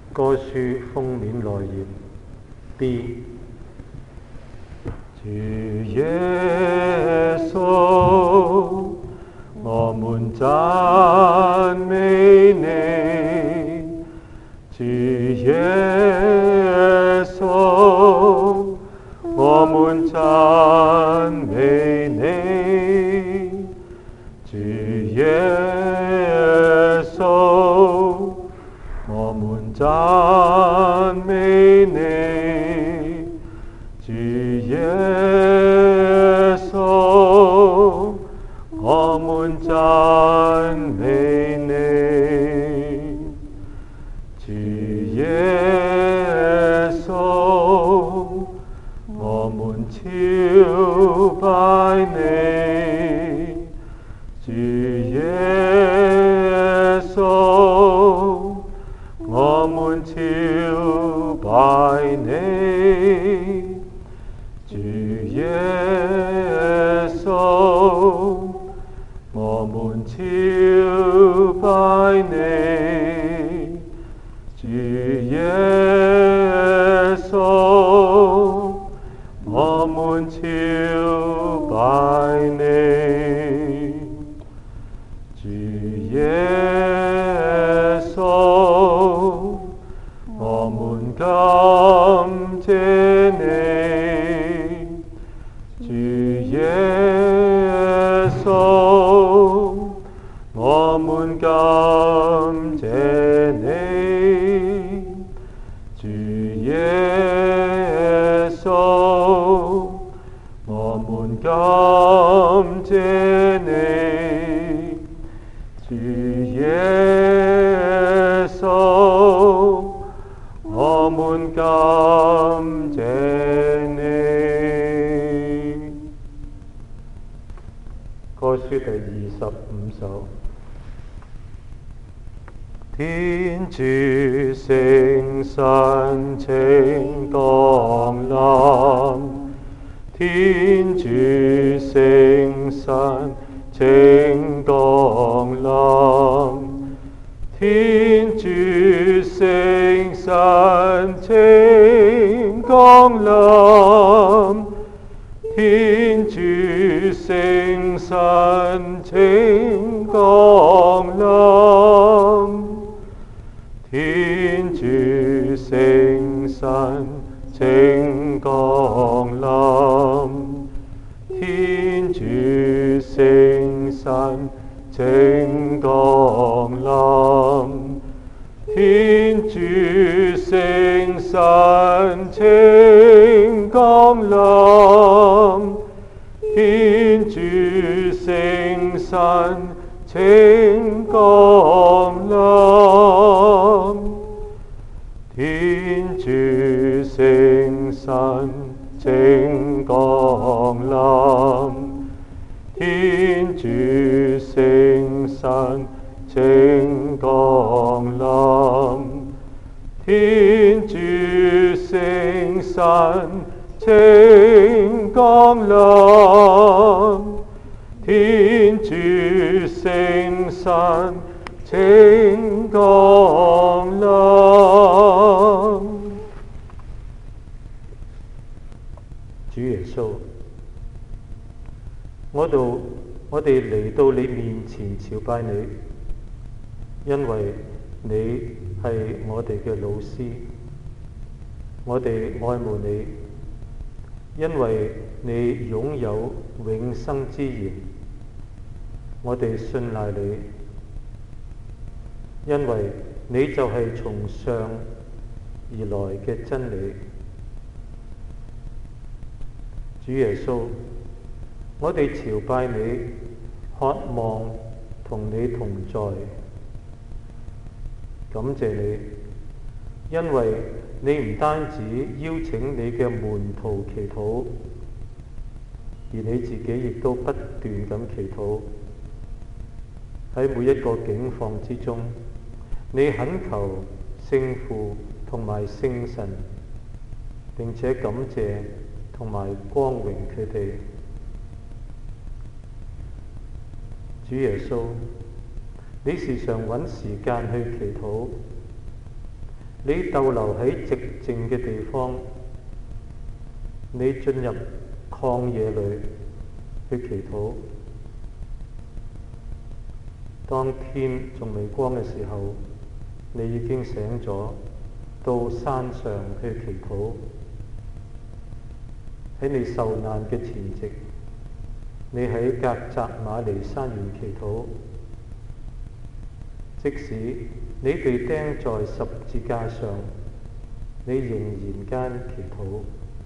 歌書封面內頁 B。主耶穌，我們讚美你。主耶穌，我們讚美你。主耶穌，我們讚美你。主耶穌，我們讚美你。主耶穌，我們朝拜你。主耶穌，我們朝拜你。主耶穌，我們朝拜你。主耶穌，我們朝拜你。主耶穌，我們感謝你。主耶穌，我們感謝你。主耶穌，我們感謝你。主耶穌，我們感謝你。歌書第25首。天主聖神請降臨，天主聖神請降臨，天主聖神請降臨，天主聖神請降臨，天主聖神請降臨，天主聖神請降臨，天主聖神請降臨，天主聖神請降臨，天主聖神請降臨，天主聖神請降臨，天主聖神請降臨，天主聖神請降臨。主耶穌，我哋嚟到你面前朝拜你，因為你係我哋嘅老師，我哋愛慕你，因為你擁有永生之言，我哋信賴你，因為你就係從上而來嘅真理。主耶穌，我哋朝拜你，渴望同你同在，感謝你，因為你唔單止邀請你嘅門徒祈禱，而你自己亦都不斷咁祈禱。喺每一個境況之中，你懇求聖父同埋聖神，並且感謝同埋光榮佢哋。主耶穌，你時常揾時間去祈禱， 你逗留喺寂靜嘅地方，你進入曠野裏去祈禱。當天仲未光嘅時候，你已經醒咗，到山上去祈禱。喺你受難嘅前夕，你喺革責瑪尼山園祈禱。即使你被釘在十字架上，你仍然間祈禱。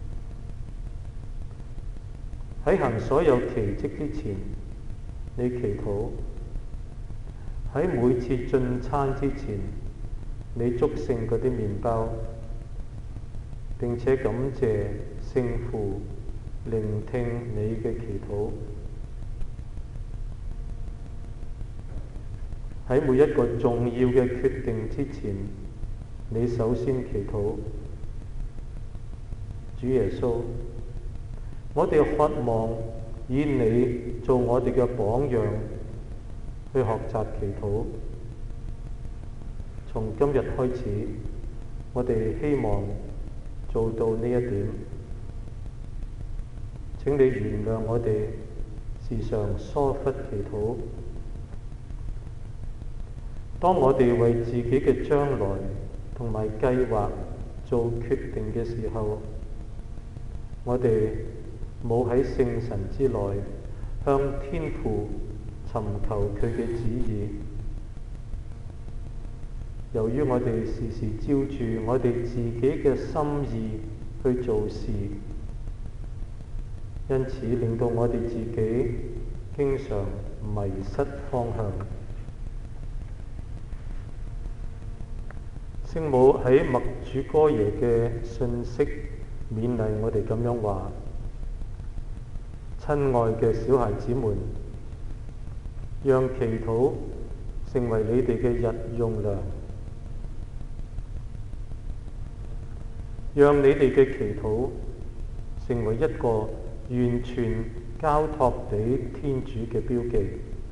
喺行所有奇蹟之前，你祈禱。喺每次進餐之前，你祝聖嗰啲麵包，並且感謝聖父聆聽你嘅祈禱。喺每一個重要嘅決定之前，你首先祈禱。主耶穌，我哋渴望以你做我哋嘅榜樣，去學習祈禱。從今日開始，我哋希望做到呢一點。請你原諒我哋時常疏忽祈禱。當我哋為自己嘅將來同埋計劃做決定嘅時候，我哋冇喺聖神之內向天父尋求佢嘅旨意。由於我哋時時照住我哋自己嘅心意去做事，因此令到我哋自己經常迷失方向。聖母喺默主哥耶嘅信息勉勵我哋咁樣話：親愛嘅小孩子們，讓祈禱成為你哋嘅日用糧，讓你哋嘅祈禱成為一個完全交託俾天主嘅標記。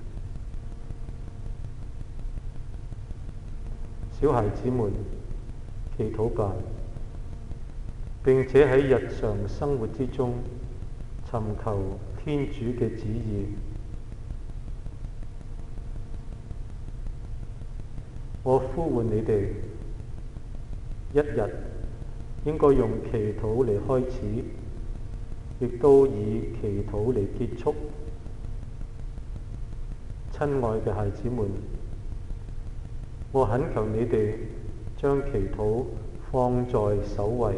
小孩子們，祈禱吧，並且喺日常生活之中尋求天主嘅旨意。我呼喚你哋，一日應該用祈禱嚟開始，亦都以祈禱嚟結束。親愛嘅孩子們，我懇求你哋將祈禱放在首位。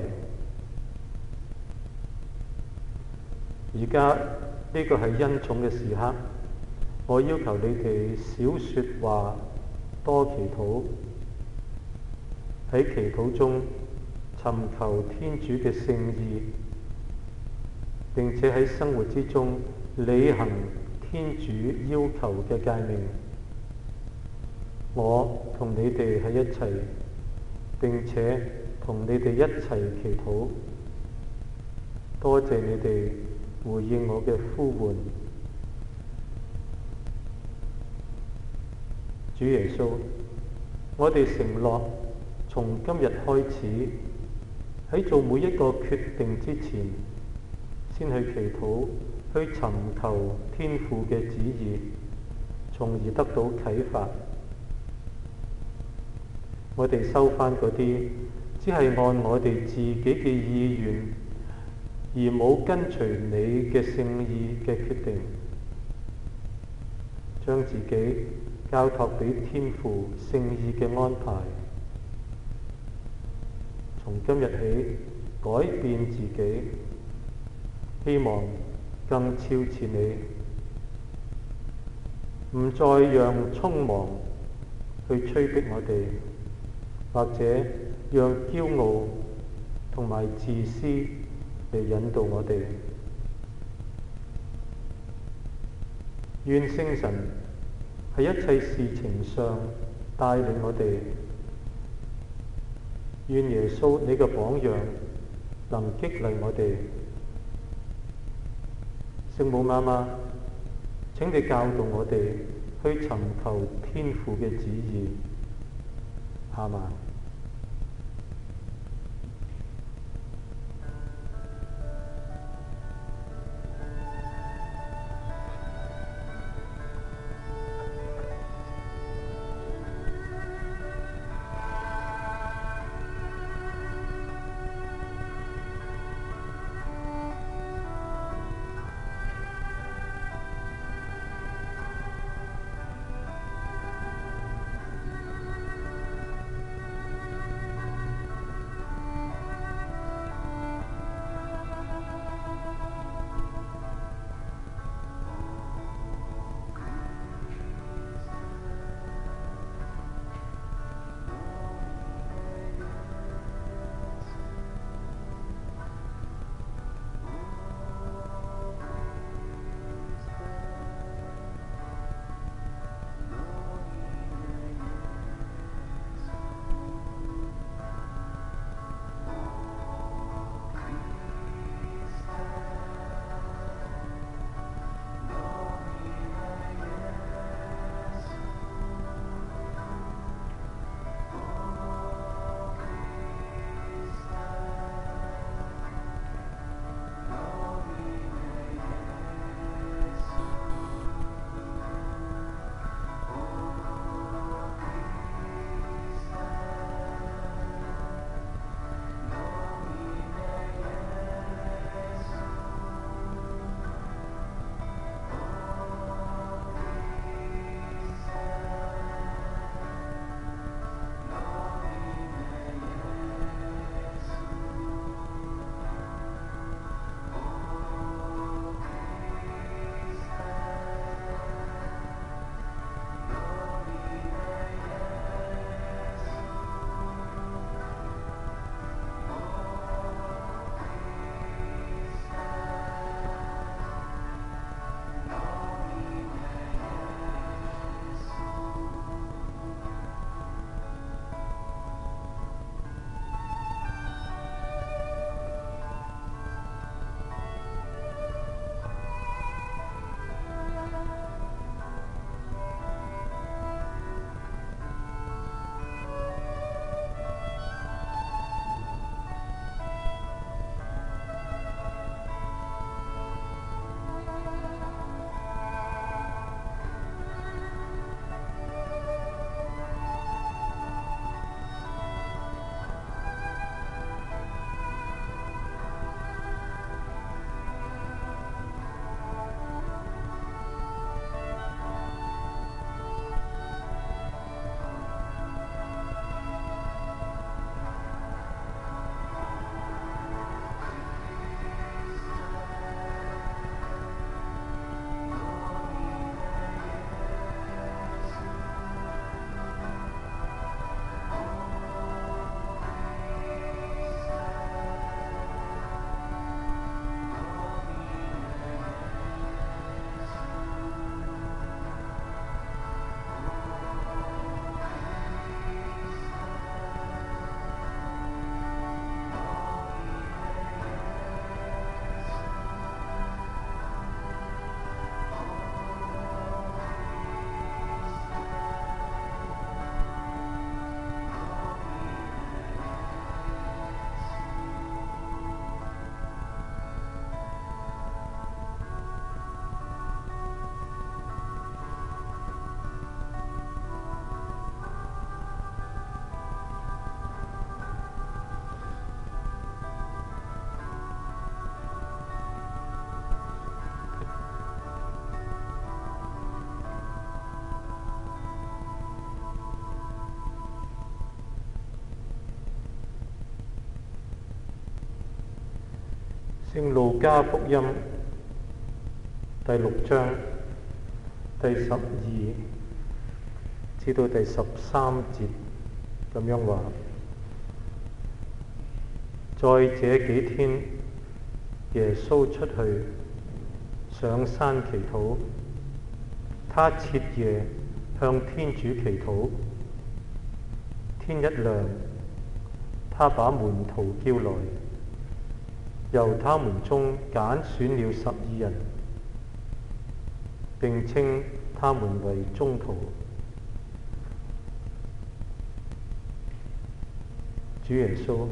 而家呢個係恩寵嘅時刻，我要求你哋少說話，多祈禱。喺祈禱中尋求天主嘅聖意，並且喺生活之中履行天主要求嘅誡命。我同你哋喺一齊，並且同你哋一齊祈禱。多謝你哋回應我嘅呼喚。主耶穌，我哋承諾從今日開始，喺做每一個決定之前，先去祈禱，去尋求天父嘅旨意，從而得到啟發。我哋收返嗰啲只係按我哋自己嘅意願，而冇跟隨你嘅聖意嘅決定，將自己交託俾天父聖意嘅安排。從今日起改變自己，希望更肖似你，唔再讓匆忙去催逼我哋，或者讓驕傲同埋自私嚟引導我哋。願聖神喺一切事情上帶領我哋，願耶穌你嘅榜樣能激勵我哋。聖母媽媽，請你教導我哋去尋求天父嘅旨意。阿們。 聖路加福音第6章第12至到第13節咁樣話：在這幾天，耶穌出去上山祈禱，他徹夜向天主祈禱。天一亮，他把門徒叫來，由他們中揀選了12人，並稱他們為宗徒。主耶穌，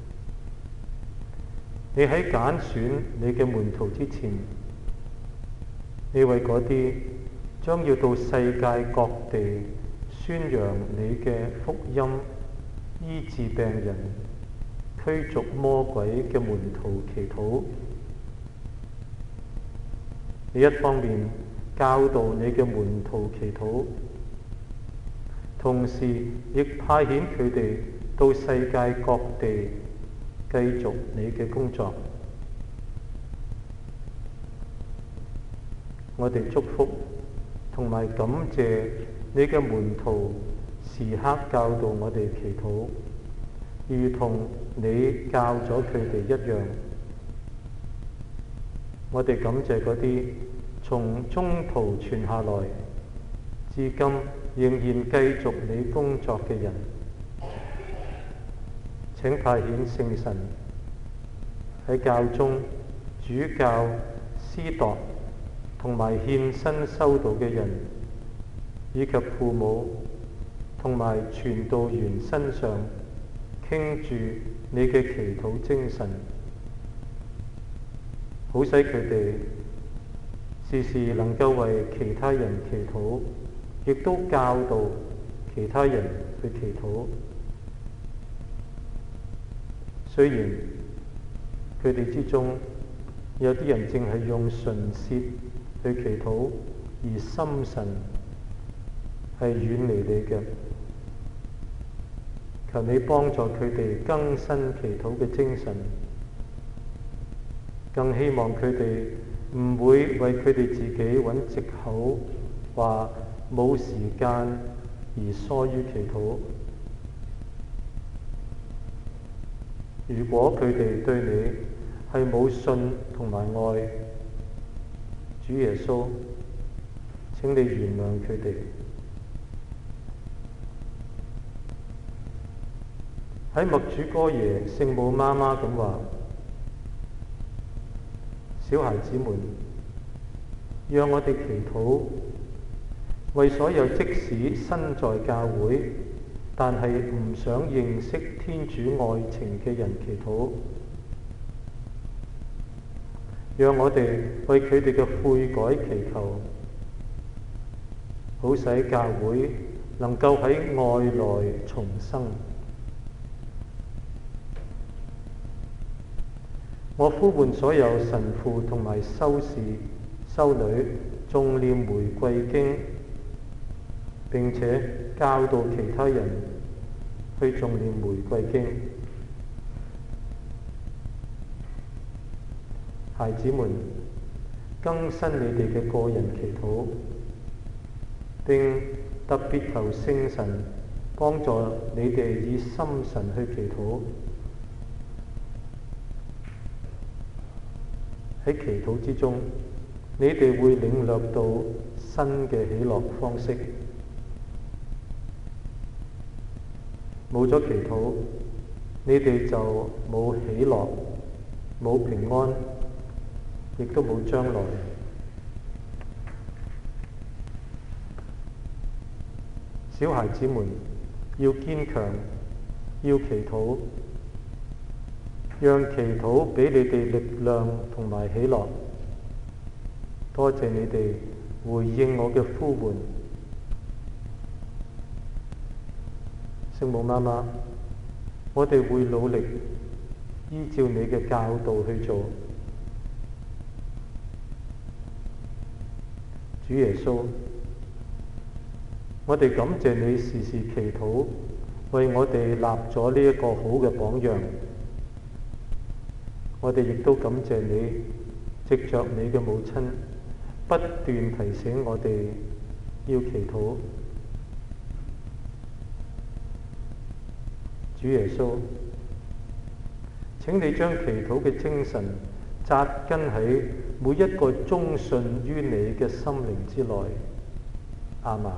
你喺揀選你嘅門徒之前，你為嗰啲將要到世界各地宣揚你嘅福音、醫治病人、驅逐魔鬼嘅門徒祈禱。你一方面教導你嘅門徒祈禱，同時亦派遣佢哋到世界各地繼續你嘅工作。我哋祝福同埋感謝你嘅門徒時刻教導我哋祈禱，如同你教咗佢哋一樣。我哋感謝嗰啲從中途傳下來，至今仍然繼續你工作嘅人。請派遣聖神喺教中主教、司鐸同埋獻身修道嘅人，以及父母同埋傳道員身上傾注你嘅祈禱精神，好使佢哋時時能夠為其他人祈禱，亦都教導其他人去祈禱。雖然佢哋之中有啲人淨係用唇舌去祈禱，而心神係遠離你嘅，求你幫助佢哋更新祈禱嘅精神，更希望佢哋唔會為佢哋自己揾藉口，話冇時間而疏於祈禱。如果佢哋對你係冇信同埋愛，主耶穌，請你原諒佢哋。喺默主哥耶聖母媽媽咁話：小孩子們，讓我哋祈禱，為所有即使身在教會但係唔想認識天主愛情嘅人祈禱，讓我哋為佢哋嘅悔改祈求，好使教會能夠喺愛內重生。我呼喚所有神父同埋修士、修女誦念玫瑰經，並且教導其他人去誦念玫瑰經。孩子們，更新你哋嘅個人祈禱，並特別求聖神幫助你哋以心神去祈禱。喺祈禱之中，你哋會領略到新嘅喜樂方式。冇咗祈禱，你哋就冇喜樂，冇平安，亦都冇將來。小孩子們要堅強，要祈禱，讓祈禱俾你哋力量同埋喜樂。多謝你哋回應我嘅呼喚。聖母媽媽，我哋會努力依照你嘅教導去做。主耶穌，我哋感謝你時時祈禱，為我哋立咗呢一個好嘅榜樣。 我哋亦都感謝你，藉着你嘅母親不斷提醒我哋要祈禱。主耶穌，請你將祈禱嘅精神扎根喺每一個忠信於你嘅心靈之內。阿們。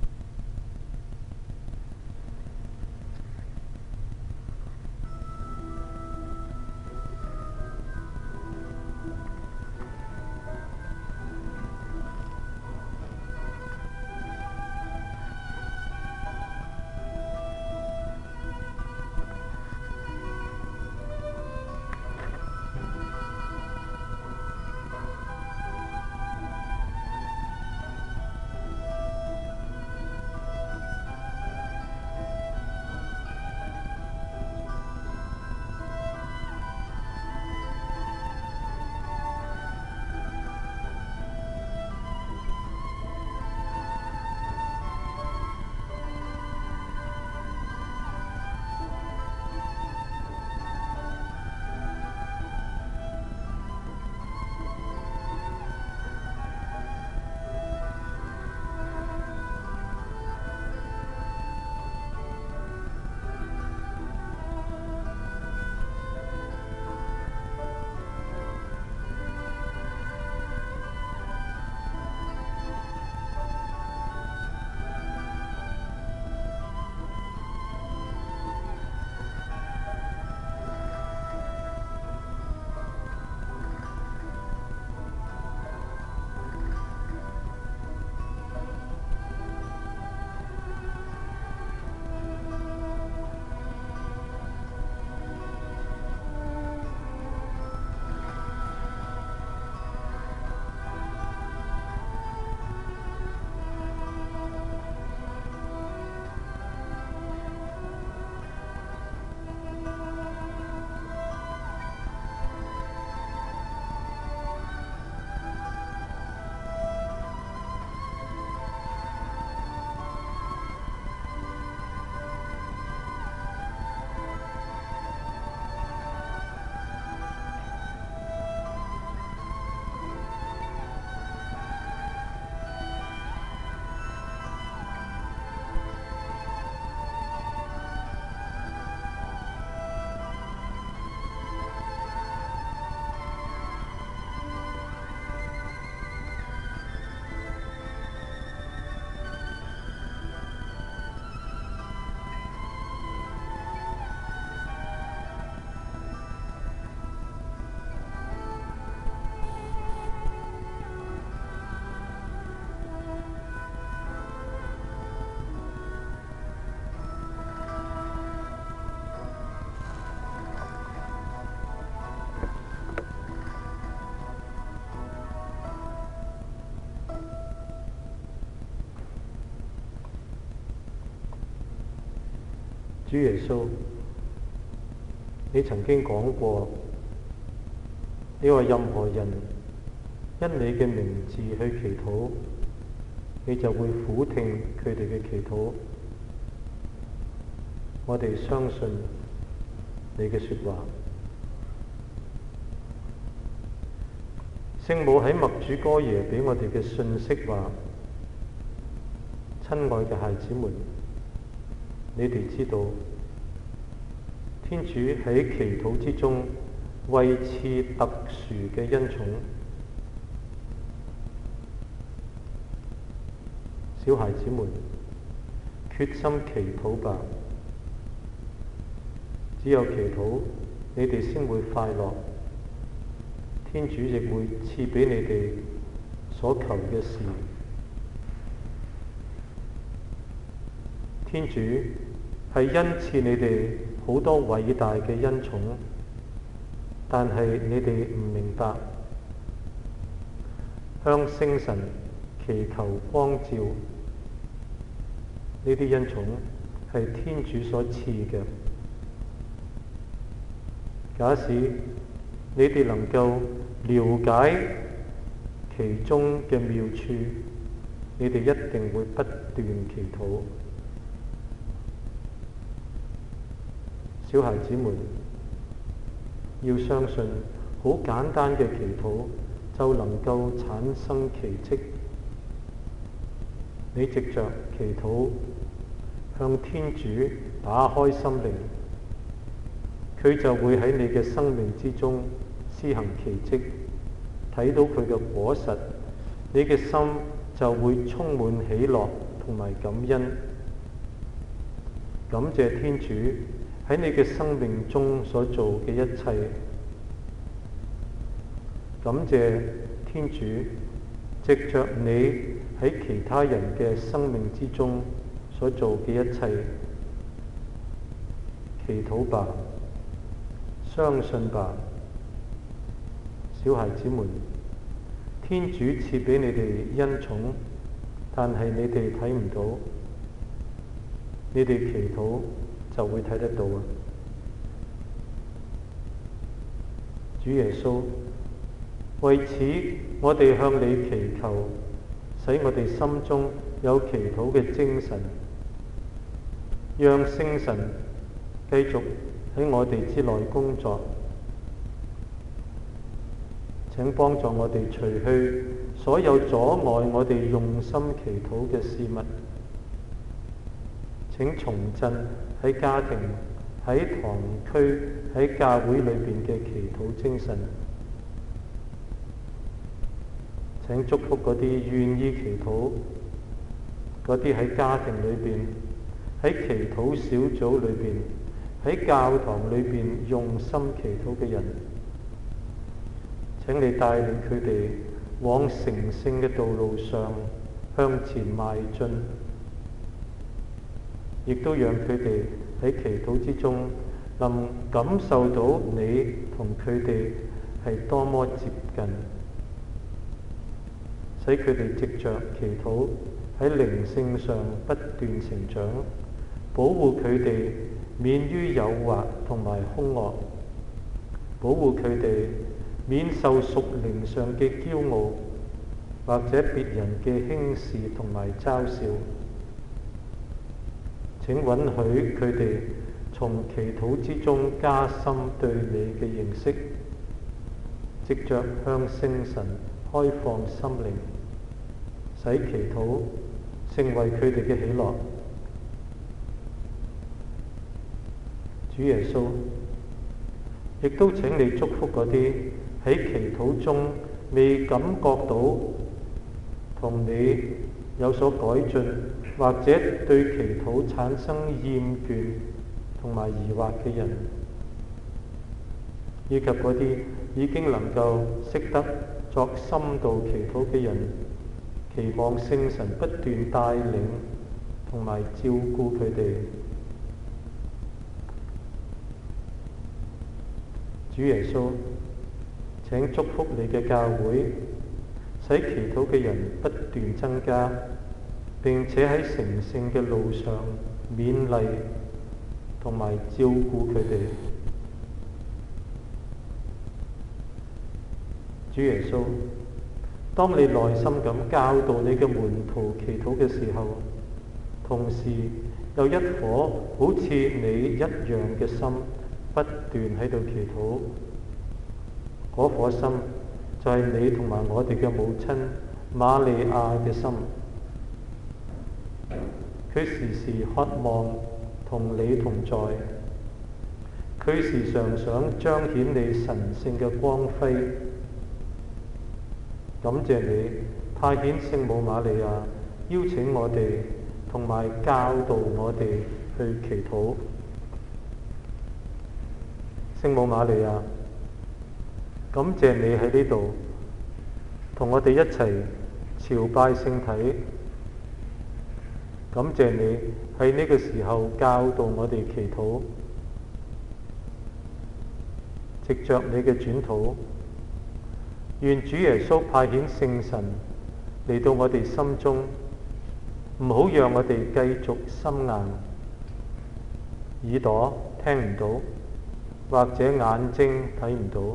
主耶穌，你曾經講過，你話任何人因你嘅名字去祈禱，你就會俯聽佢哋嘅祈禱。我哋相信你嘅說話。聖母喺默主哥耶俾我哋嘅信息話：親愛嘅孩子們，你哋知道，天主喺祈禱之中為賜特殊嘅恩寵。小孩子們，決心祈禱吧。只有祈禱，你哋先會快樂。天主亦會賜俾你哋所求嘅事。天主係恩賜你哋好多偉大嘅恩寵，但係你哋唔明白，向聖神祈求光照，呢啲恩寵係天主所賜嘅。假使你哋能夠了解其中嘅妙處，你哋一定會不斷祈禱。小孩子們， 要相信好簡單嘅祈禱就能夠產生奇蹟。你藉着祈禱向天主打開心靈，佢就會喺你嘅生命之中施行奇蹟，睇到佢嘅果實，你嘅心就會充滿喜樂同埋感恩。感謝天主喺你嘅生命中所做嘅一切，感謝天主藉着你喺其他人嘅生命之中所做嘅一切。祈禱吧，相信吧，小孩子們，天主賜俾你哋恩寵，但係你哋睇唔到，你哋祈禱就會睇得到啊！主耶穌，為此我哋向你祈求，使我哋心中有祈禱嘅精神，讓聖神繼續喺我哋之內工作。請幫助我哋除去所有阻礙我哋用心祈禱嘅事物。請重振喺家庭、喺堂區、喺教會裏邊嘅祈禱精神。請祝福嗰啲願意祈禱、嗰啲喺家庭裏邊、喺祈禱小組裏邊、喺教堂裏邊用心祈禱嘅人。請你帶領佢哋往成聖嘅道路上向前邁進，亦都讓佢哋喺祈禱之中能感受到你同佢哋係多麼接近，使佢哋藉着祈禱喺靈性上不斷成長，保護佢哋免於誘惑同埋兇惡，保護佢哋免受屬靈上嘅驕傲或者別人嘅輕視同埋嘲笑。請允許佢哋從祈禱之中加深對你嘅認識，藉着向聖神開放心靈，使祈禱成為佢哋嘅喜樂。主耶穌，亦都請你祝福嗰啲喺祈禱中未感覺到同你有所改進，或者對祈禱產生厭倦同埋疑惑嘅人，以及嗰啲已經能夠識得作深度祈禱嘅人，期望聖神不斷帶領同埋照顧佢哋。主耶穌，請祝福你嘅教會，使祈禱嘅人不斷增加，並且喺成聖嘅路上勉勵同埋照顧佢哋。主耶穌，當你耐心咁教導你嘅門徒祈禱嘅時候，同時有一顆好似你一樣嘅心不斷喺度祈禱，嗰顆心就係你同埋我哋嘅母親瑪利亞嘅心。佢時時渴望同你同在，佢時常想彰顯你神聖嘅光輝。感謝你派遣聖母瑪利亞邀請我哋同埋教導我哋去祈禱。聖母瑪利亞，感謝你喺呢度同我哋一齊朝拜聖體。感謝你喺呢個時候教導我哋祈禱，藉着你嘅轉禱，願主耶穌派遣聖神嚟到我哋心中，唔好讓我哋繼續心硬，耳朵聽唔到，或者眼睛睇唔到。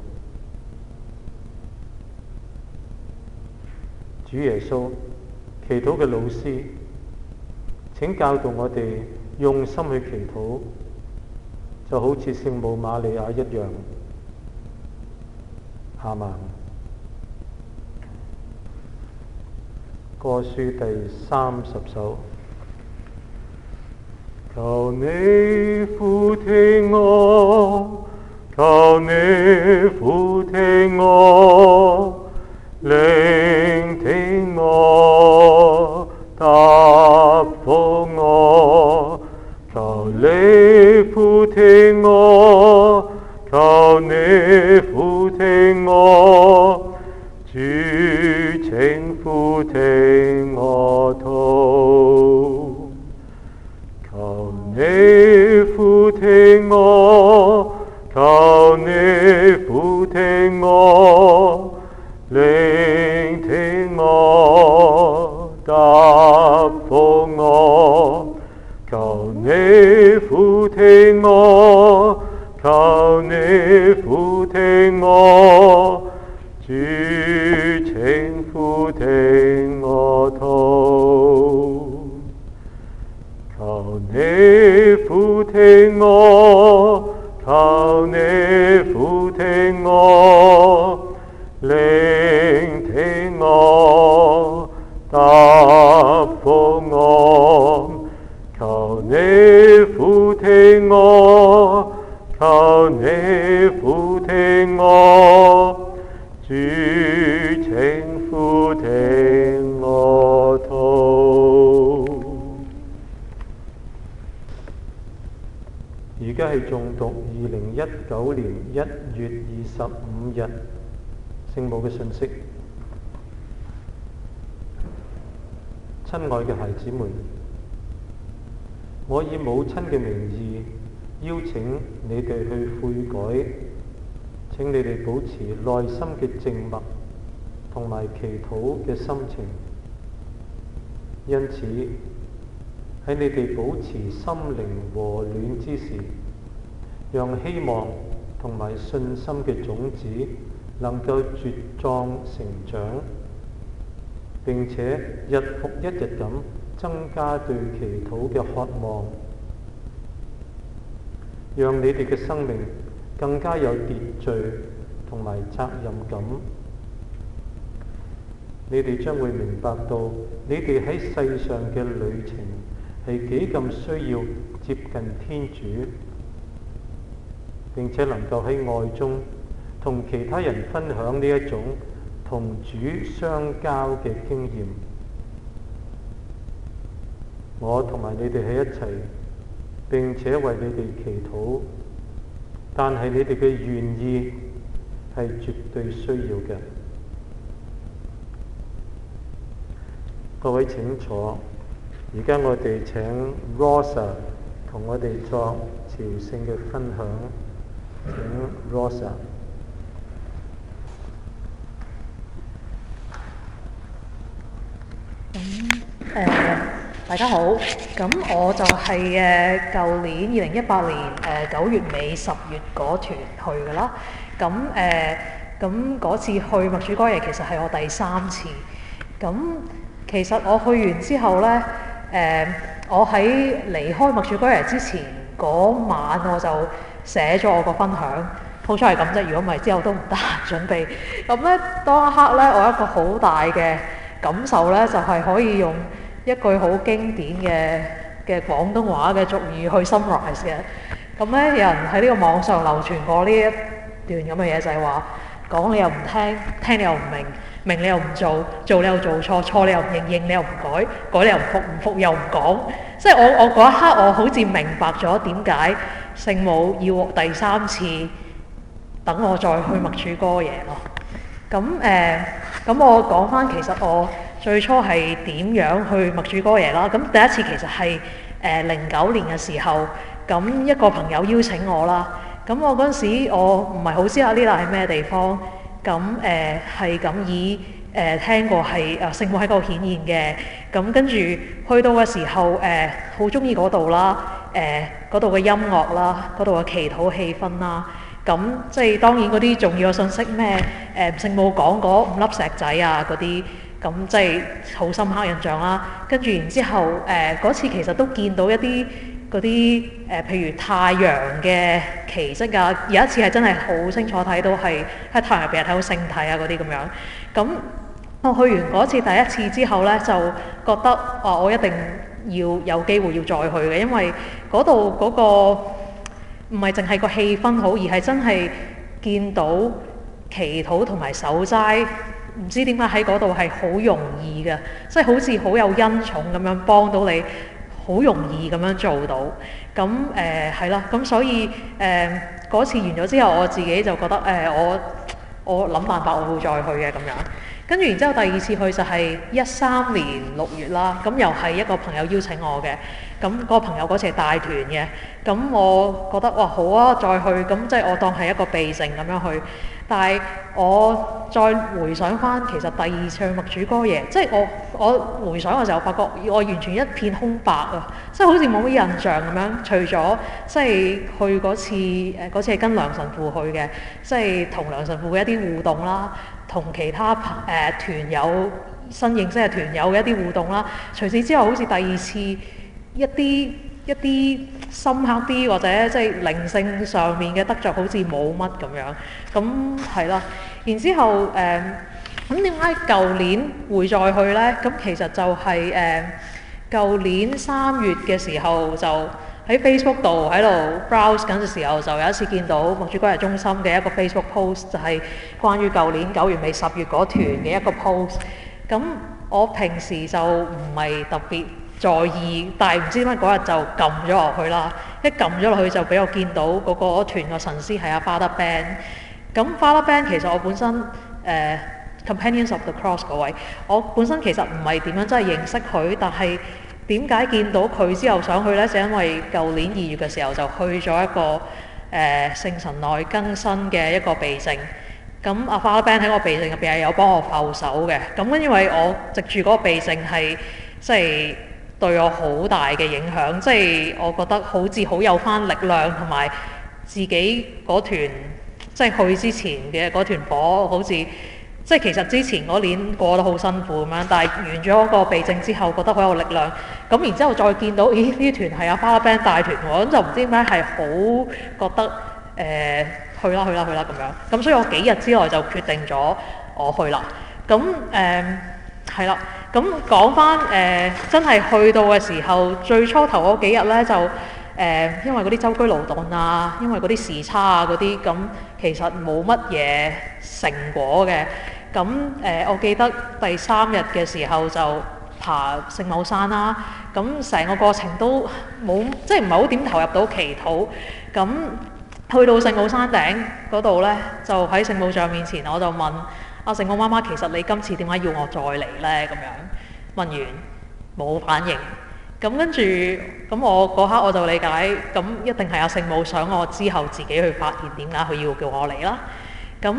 主耶穌，祈禱嘅老師，請教導我哋用心去祈禱，就好似聖母瑪利亞一樣， 阿們。歌書第30首。求你俯聽我，求你俯聽我，聆聽我，答覆我。求你俯聽我，求你俯聽我，主請俯聽我禱。求你俯聽我，求你俯聽我，聆聽我，答覆我。求你俯聽我，求你俯聽我，主請俯聽我禱。求你俯聽我，求你俯聽我，聆聽我，答覆我。求你俯聽我，求你俯聽我，主請俯聽我禱。而家係誦讀2019年1月25日聖母嘅信息。親愛嘅孩子們，我以母親嘅名義邀請你哋去悔改，請你哋保持內心嘅靜默同埋祈禱嘅心情。因此喺你哋保持心靈和暖之時，讓希望同埋信心嘅種子能夠茁壯成長，並且日復一日咁增加對祈禱嘅渴望，讓你哋嘅生命更加有秩序同埋責任感。你哋將會明白到，你哋喺世上嘅旅程係幾咁需要接近天主，並且能夠喺愛中同其他人分享呢一種同主相交嘅經驗。我同埋你哋喺一齊，並且為你哋祈禱，但係你哋嘅願意係絕對需要嘅。各位請坐，而家我哋請 Rosa 同我哋作朝聖嘅分享。請 Rosa。 大家好，咁我就係舊年2018年9月尾10月嗰團去㗎啦。咁嗰次去默主哥耶其實係我第3次。咁其實我去完之後呢，我喺離開默主哥耶之前嗰晚我就寫咗我個分享，好彩係咁啫。如果唔係之後都唔得閒準備。咁呢，當一刻呢，我一個好大嘅感受呢，就係可以用一句好經典嘅廣東話嘅俗語去 summarize 嘅。咁呢，有人喺呢個網上流傳過呢一段咁嘅嘢，就係話講你又唔聽，聽你又唔明，明你又唔做，做你又做錯，錯你又唔認，認你又唔改，改你又唔服，唔服又唔講。即係我嗰一刻，我好似明白咗點解聖母要第3次等我再去默主哥耶咯。咁我講翻其實我最初係點樣去默主哥耶啦。咁第一次其實係09年嘅時候，咁一個朋友邀請我啦。咁我嗰陣時我唔係好知呢度係咩地方，咁係咁以聽過係聖母喺嗰度顯現嘅。咁跟住去到嘅時候，好中意嗰度啦，嗰度嘅音樂啦，嗰度嘅祈禱氣氛啦。咁即係當然嗰啲重要嘅信息咩？聖母講嗰5粒石仔啊嗰啲，咁即係好深刻印象啦。跟住然之後，嗰次其實都見到一啲嗰啲譬如太陽嘅奇蹟啊，有一次係真係好清楚睇到係喺太陽入邊睇到星體啊嗰啲咁樣。咁我去完嗰次第一次之後呢，就覺得我一定要有機會要再去嘅，因為嗰度嗰個唔係淨係個氣氛好，而係真係見到祈禱同埋守齋，唔知點解喺嗰度係好容易嘅，即係好似好有恩寵咁樣幫到你，好容易咁樣做到。咁係啦，咁所以嗰次完咗之後，我自己就覺得我諗辦法，我會再去嘅咁樣。跟住然之後第二次去就係13年6月啦，咁又係一個朋友邀請我嘅，咁嗰個朋友嗰次係帶團嘅，咁我覺得哇好啊，再去，咁即係我當係一個避靜咁樣去。但係我再回想翻，其實第二次去默主哥耶，即係我回想嘅時候，發覺我完全一片空白啊，即係好似冇乜印象咁樣。除咗即係去嗰次係跟梁神父去嘅，即係同梁神父嘅一啲互動啦，同其他團友新認識嘅團友嘅一啲互動啦。除此之外，好似第二次一啲深刻啲或者即係靈性上面嘅得着好似冇乜咁樣，咁係啦。然之後咁點解舊年會再去呢？咁其實就係舊年3月嘅時候就喺 Facebook 度喺度 browse 緊嘅時候，就有一次見到默主哥耶中心嘅一個 Facebook post， 就係關於舊年9月尾10月嗰團嘅一個 post。咁我平時就唔係特別在意，但係唔知點解嗰日就撳咗落去啦。一撳咗落去就俾我見到嗰個團個神師係阿 Father Ben。咁 Father Ben 其實我本身Companions of the Cross 嗰位，我本身其實唔係點樣真係認識佢，但係點解見到佢之後想去呢？就因為舊年2月嘅時候就去咗一個聖神內更新嘅一個避靜。咁阿 Father Ben 喺個避靜入邊係有幫我覆手嘅。咁因為我藉住嗰個避靜係即係對我好大嘅影響，即係我覺得好似好有翻力量，同埋自己嗰團即係去之前嘅嗰團火，好似即係其實之前嗰年過得好辛苦咁樣，但係完咗嗰個避靜之後，覺得好有力量。咁然之後再見到，咦呢團係阿 Father Ben 帶團喎，咁就唔知點解係好覺得去啦咁樣。咁所以我幾日之內就決定咗我去啦。咁係啦。咁講翻真係去到嘅時候，最初頭嗰幾日呢，就因為嗰啲舟車勞頓啊，因為嗰啲時差啊嗰啲，咁其實冇乜嘢成果嘅。咁我記得第3日嘅時候就爬聖母山啦。咁成個過程都冇，即係唔係好點投入到祈禱。咁去到聖母山頂嗰度呢，就喺聖母像面前，我就問阿聖母媽媽，其實你今次點解要我再嚟呢？咁樣問完冇反應。咁跟住，咁我嗰刻我就理解，咁一定係阿聖母想我之後自己去發現點解佢要叫我嚟啦。咁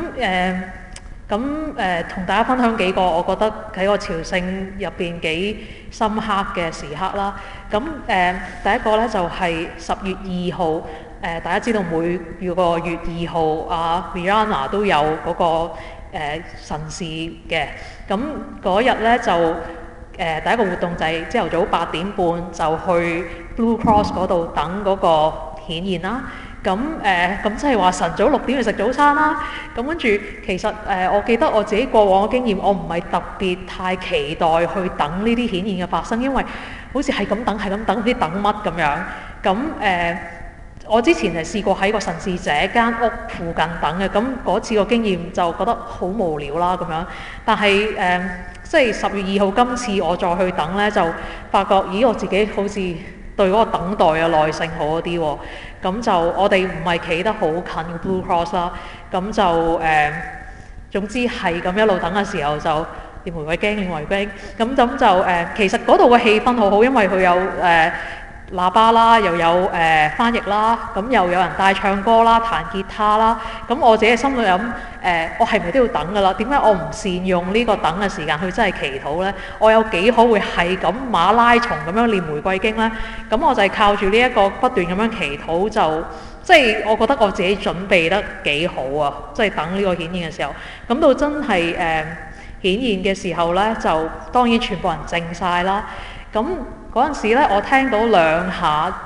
同大家分享幾個我覺得喺個朝聖入邊幾深刻嘅時刻啦。咁第一個呢，就係10月2號，大家知道每個月2號阿 Miranda 都有嗰個神事嘅。咁嗰日呢，就第一個活動就係朝頭早8點半就去 Blue Cross 嗰度等嗰個顯現啦。咁即係話晨早6點去食早餐啦。咁跟住其實我記得我自己過往嘅經驗，我唔係特別太期待去等呢啲顯現嘅發生，因為好似係咁等，唔知等乜咁樣。咁我之前係試過喺個神事者間屋附近等嘅，咁嗰次個經驗就覺得好無聊啦咁樣。但係即係10月2號今次我再去等呢，就發覺咦我自己好似對嗰個等待嘅耐性好啲喎。咁就我哋唔係企得好近 Blue Cross 啦，咁就總之係咁一路等嘅時候就連玫瑰經，咁就其實嗰度嘅氣氛好好，因為佢有喇叭啦，又有翻譯啦，咁又有人帶唱歌啦、彈吉他啦。咁我自己心裏諗我係咪都要等㗎啦？點解我唔善用呢個等嘅時間去真係祈禱呢？我有幾可會係咁馬拉松咁樣念玫瑰經呢？咁我就係靠住呢一個不斷咁樣祈禱，就即係我覺得我自己準備得幾好啊！即係等呢個顯現嘅時候，咁到真係顯現嘅時候呢，就當然全部人靜晒啦。咁嗰陣時咧，我聽到2下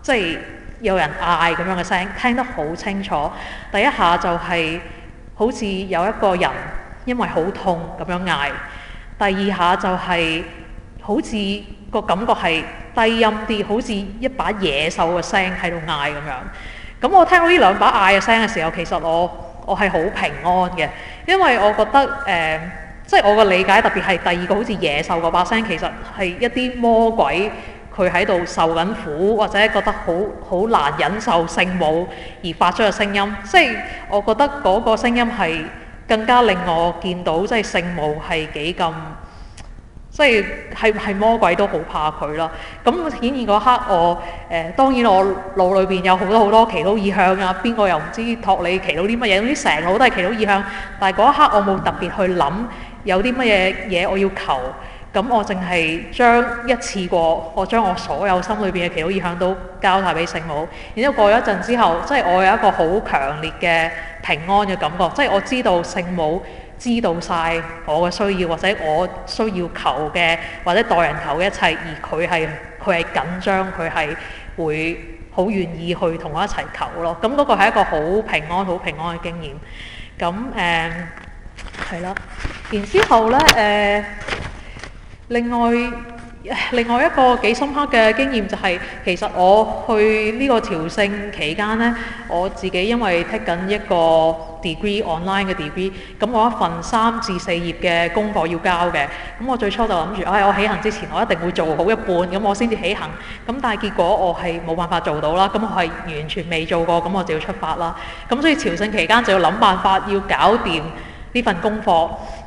即係有人嗌咁樣嘅聲，聽得好清楚。第一下就係好似有一個人因為好痛咁樣嗌，第二下就係好似個感覺係低音啲，好似一把野獸嘅聲喺度嗌咁樣。咁我聽到呢兩把嗌嘅聲嘅時候，其實我係好平安嘅，因為我覺得即係我個理解，特別係第二個好似野獸嗰把聲，其實係一啲魔鬼佢喺度受緊苦，或者覺得好難忍受聖母而發出嘅聲音。即係我覺得嗰個聲音係更加令我見到，即係聖母係幾咁，即係魔鬼都好怕佢啦。咁顯現嗰刻我當然我腦裏邊有好多祈禱意向啊，邊個又唔知託你祈禱啲乜嘢，總之成腦都係祈禱意向。但係嗰一刻我冇特別去諗有啲乜嘢我要求，咁我淨係將一次過，我將我所有心裏邊嘅祈禱意向都交晒俾聖母。然之後過咗一陣之後，即係我有一個好強烈嘅平安嘅感覺，即係我知道聖母知道晒我嘅需要，或者我需要求嘅，或者代人求嘅一切，而佢係緊張，佢係會好願意去同我一齊求咯。咁嗰個係一個好平安嘅經驗。咁係啦，然之後呢，另外一個幾深刻嘅經驗就係、其實我去呢個朝聖期間呢，我自己因為 take 緊一個 degree online 嘅 degree， 咁我一份3至4頁嘅功課要交嘅，咁我最初就諗住，我起行之前我一定會做好一半，咁我先至起行。咁但係結果我係冇辦法做到啦，咁我係完全未做過，咁我就要出發啦。咁所以朝聖期間就要諗辦法要搞掂呢份功課，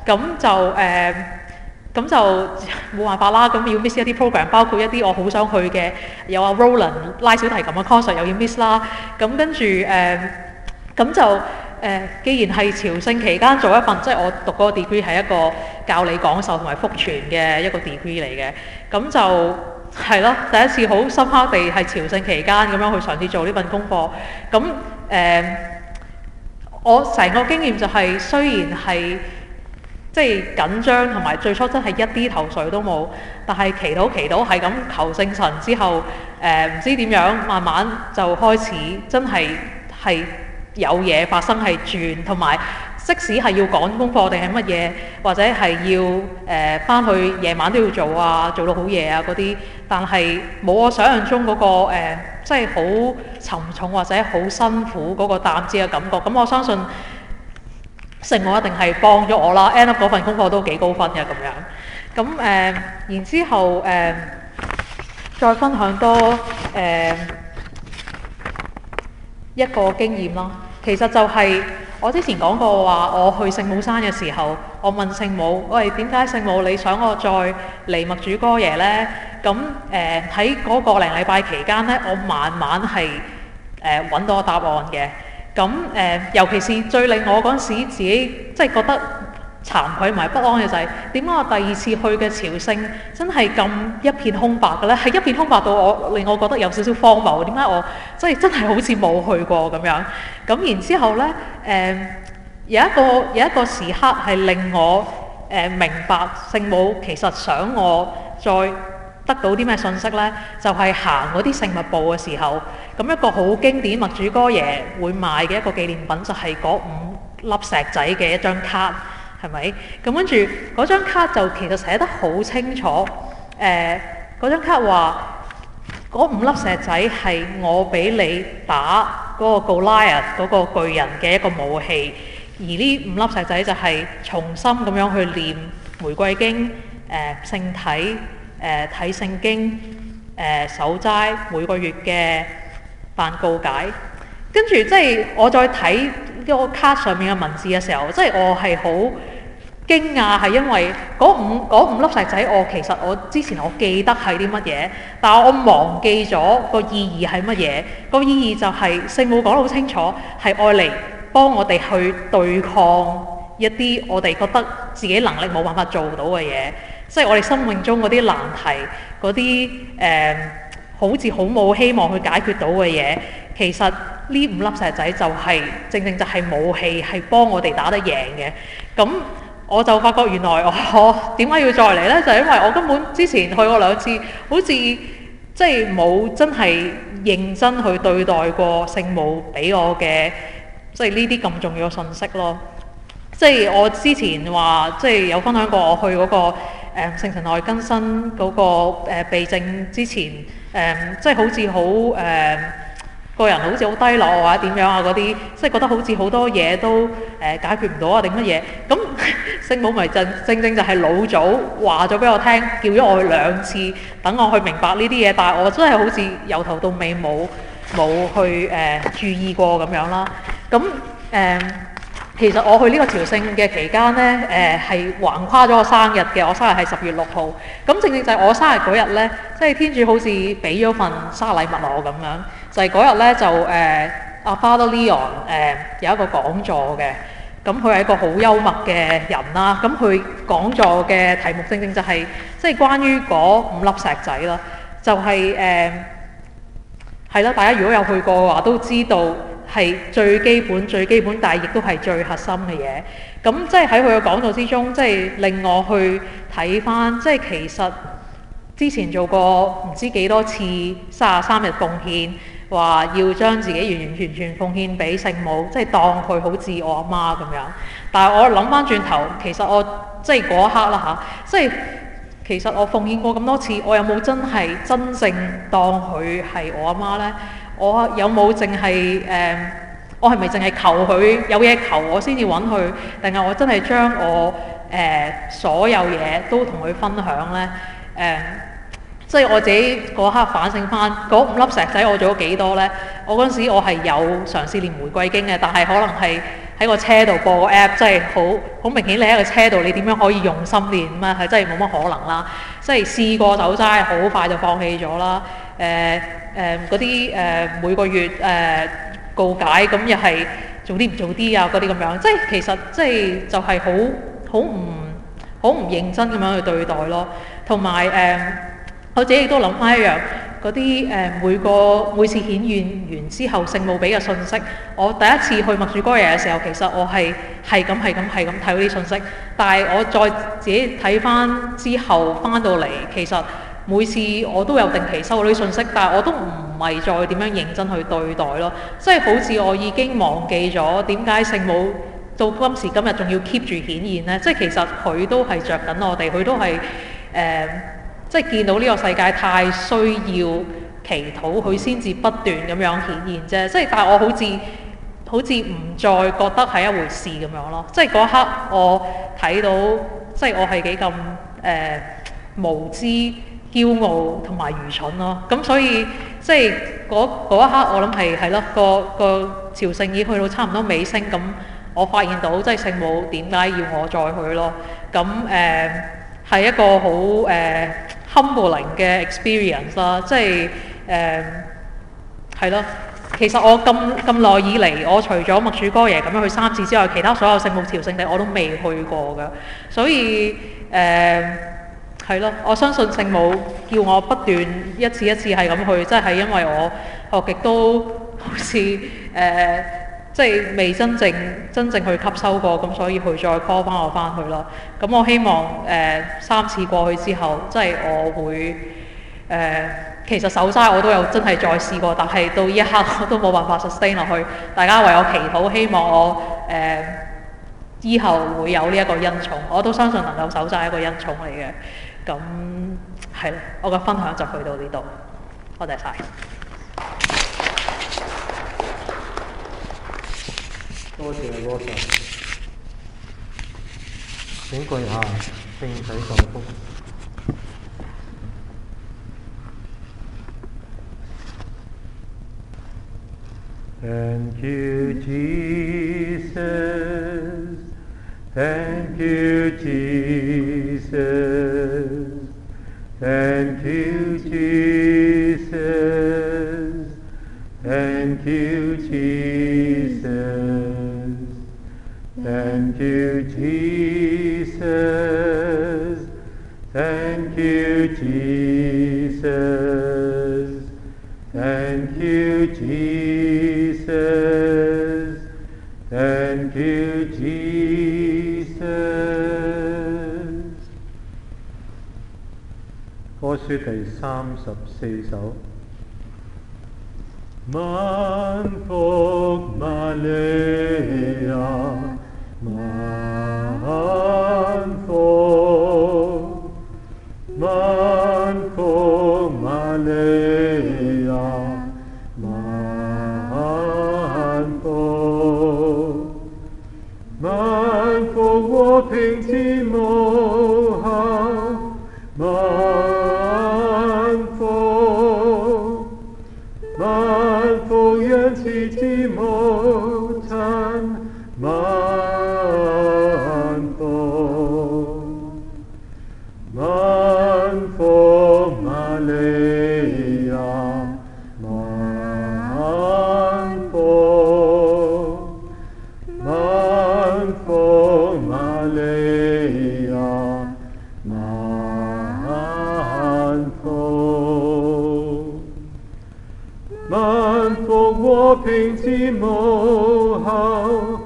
咁就冇辦法啦，咁要 miss 一啲 program， 包括一啲我好想去嘅，有阿 Roland 拉小提琴嘅 concert 又要 miss 啦。咁跟住咁就既然係朝聖期間做一份，即係我讀嗰個 degree 係一個教理講授同埋福傳嘅一個 degree 嚟嘅，咁就係咯，第一次好深刻地係朝聖期間咁樣去嘗試做呢份功課。咁我成個經驗就係、雖然係即係緊張，同埋最初真係一啲頭緒都冇，但係祈禱係咁求聖神之後，唔知點樣，慢慢就開始真係有嘢發生係轉，同埋即使係要趕功課定係乜嘢，或者係要返去夜晚都要做啊，做到好夜啊嗰啲，但係冇我想象中嗰個即係好沉重或者好辛苦嗰個擔子嘅感覺。咁我相信聖母一定係幫咗我啦 ，end up 嗰份功課都幾高分嘅咁樣。咁然之後再分享多一個經驗啦。其實就係我之前講過話，我去聖母山嘅時候，我問聖母：喂，點解聖母你想我再嚟默主哥耶呢？咁喺嗰個零禮拜期間呢，我慢慢係揾到個答案嘅。咁尤其是最令我嗰陣時自己即係覺得慚愧同埋不安嘅就係點解我第二次去嘅朝聖真係咁一片空白嘅咧？係一片空白到令我覺得有少少荒謬。點解我真係好似冇去過咁樣？咁然之後咧，有一個時刻係令我明白聖母其實想我再得到啲咩信息呢？就係行嗰啲聖物部嘅時候，咁一個好經典默主哥耶會賣嘅一個紀念品就係嗰5粒石仔嘅一張卡，係咪？咁跟住嗰張卡就其實寫得好清楚，嗰張卡話嗰5粒石仔係我俾你打嗰個 Goliath 嗰個巨人嘅一個武器，而呢5粒石仔就係重新咁樣去念玫瑰經、聖體。睇聖經、守齋，每個月嘅辦告解，跟住即係我再睇呢個卡上面嘅文字嘅時候，即係我係好驚訝，係因為嗰五粒石仔，其實我之前我記得係啲乜嘢，但係我忘記咗個意義係乜嘢。個意義就係聖母講得好清楚，係愛嚟幫我哋去對抗一啲我哋覺得自己能力冇辦法做到嘅嘢。即係我哋生命中嗰啲難題，嗰啲好似好冇希望去解決到嘅嘢，其實呢5粒石仔就係正正就係武器，係幫我哋打得贏嘅。咁我就發覺原來我點解要再嚟呢？就係因為我根本之前去過2次，好似即係冇真係認真去對待過聖母俾我嘅即係呢啲咁重要嘅信息咯。即係我之前話即係有分享過，我去嗰、個聖神內更新嗰、個避靜之前即係好似好個人好似好低落或者點樣啊嗰啲，即係覺得好似好多嘢都解決唔到啊定乜嘢咁。聖母咪正正就係老早話咗俾我聽，叫咗我去2次，等我去明白呢啲嘢，但係我真係好似由頭到尾冇去注意過咁樣啦。咁其實我去呢個朝聖嘅期間呢，係橫跨咗我生日嘅，我生日係10月6號。咁正正就係我生日嗰日呢，即係天主好似俾咗份生日禮物我咁樣，就係嗰日呢，就阿 Father Leon 有一個講座嘅。咁佢係一個好幽默嘅人啦。咁佢講座嘅題目正正就係即係關於嗰5粒石仔啦，就係係啦。大家如果有去過嘅話，都知道係最基本、但係亦都係最核心嘅嘢。咁即係喺佢嘅講座之中，即係令我去睇返，即係其實之前做過唔知幾多次33日奉獻。話要將自己完全奉獻俾聖母，即係當佢好似我阿媽咁樣。但係我諗翻轉頭，其實我即係嗰一刻啦即係其實我奉獻過咁多次，我有冇真係真正當佢係我阿媽呢？我有冇淨係我係咪淨係求佢有嘢求我先至揾佢，定係我真係將我所有嘢都同佢分享呢？即係我自己嗰刻反省翻，嗰5粒石仔我做咗幾多呢？我嗰陣時我係有嘗試念玫瑰經嘅，但係可能係喺個車度播個 app， 即係好明顯你喺個車度，你點樣可以用心練咁啊？係真係冇乜可能啦！即係試過走齋，好快就放棄咗啦。嗰啲每個月告解咁又係做啲唔做啲啊嗰啲咁樣，即係其實即係就係好唔認真咁樣去對待咯，同埋我自己亦都諗翻一樣，嗰啲每次顯現完之後，聖母俾嘅信息，我第一次去默主哥耶嘅時候，其實我係咁睇嗰啲信息，但係我再自己睇翻之後翻到嚟，其實每次我都有定期收到啲信息，但係我都唔係再點樣認真去對待咯，即係好似我已經忘記咗點解聖母到今時今日仲要 keep 住顯現呢？即係其實佢都係着緊我哋，佢都係即係見到呢個世界太需要祈禱，佢先至不斷咁樣顯現啫。即係但係我好似唔再覺得係一回事咁樣咯。即係嗰一刻我睇到，即係我係幾咁無知、驕傲同埋愚蠢咯。咁所以即係嗰一刻我諗係咯，個朝聖已去到差唔多尾聲，咁我發現到即係聖母點解要我再去咯。咁係一個好humbling 嘅 experience 啦，即係係咯。其實我咁耐以嚟，我除咗默主哥耶咁樣去3次之外，其他所有聖母朝聖地我都未去過㗎。所以係咯，我相信聖母叫我不斷一次係咁去，即係因為我學極都好似即係未真正去吸收過，咁所以佢再 call 翻我翻去咯。咁我希望3次過去之後，即係我會其實守齋我都有真係再試過，但係到呢一刻我都冇辦法 sustain 落去。大家為我祈禱，希望我以後會有呢一個恩寵。我都相信能夠守齋一個恩寵嚟嘅。咁係咯，我嘅分享就去到呢度。多謝晒。 多謝羅神，請跪下，並體受福。Thank you, Jesus. Thank you, Jesus. Thank you, Jesus. Thank you, Jesus. Thank you, Jesus. Thank you, Jesus. Thank you, Jesus. Thank you, Jesus. 多歌書第34首。萬福瑪利亞，萬福，萬福瑪利亞，萬福，萬福和平之母后，萬福，萬福仁慈之母親，萬福，萬福瑪利亞，萬福，萬福瑪利亞，萬福，萬福和平之母后，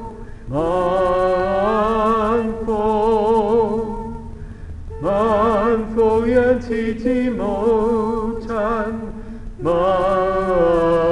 萬福，萬福仁慈之母親，萬